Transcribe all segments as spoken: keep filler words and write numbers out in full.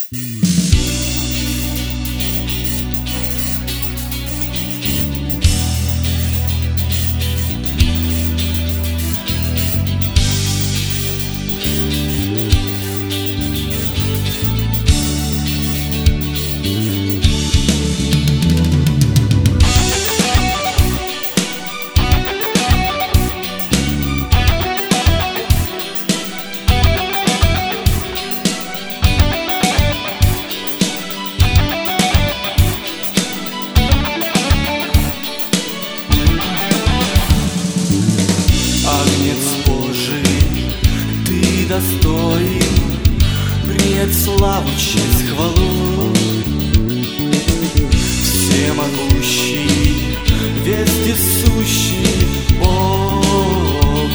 Достоин принять славу, честь, хвалу. Всемогущий, вездесущий Бог.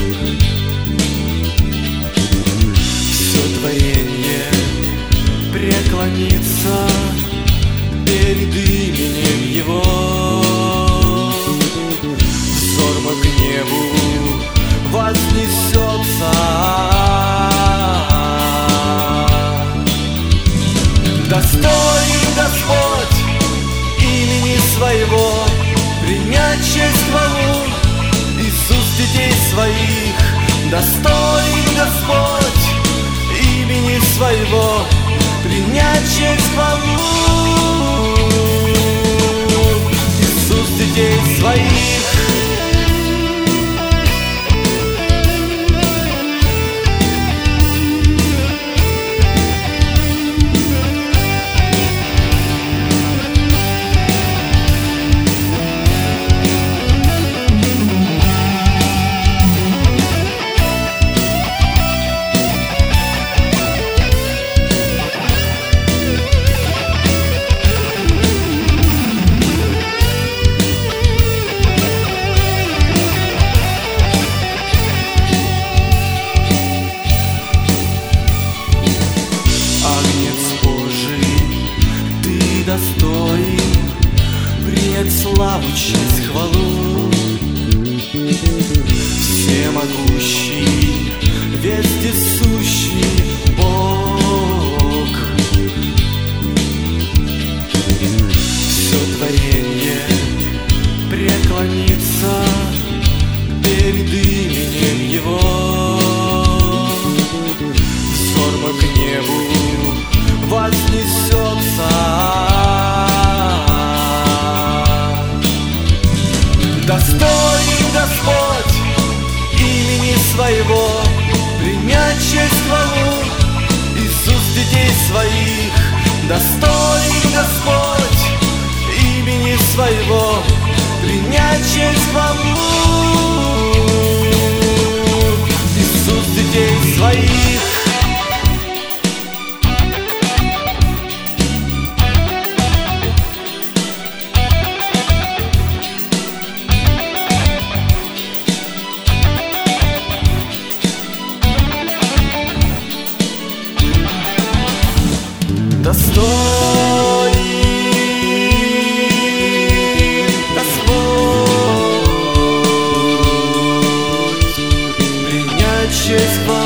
Все творение преклонится перед именем Его. Взор мой к небу вознесется. Достоин Господь имени Своего принять честь, хвалу из уст детей Своих. Достоин Господь имени Своего принять честь, хвалу из уст детей Своих. Достоин принять славу, честь, хвалу. Всемогущий, вездесущий Бог. Все творение преклонится перед именем Его. Взор мой к небу вознесется. Достоин Господь имени Своего принять честь, хвалу из уст детей Своих. Достоин Господь имени Своего принять честь, хвалу из уст детей Своих. Достоин Господь принять честь, хвалу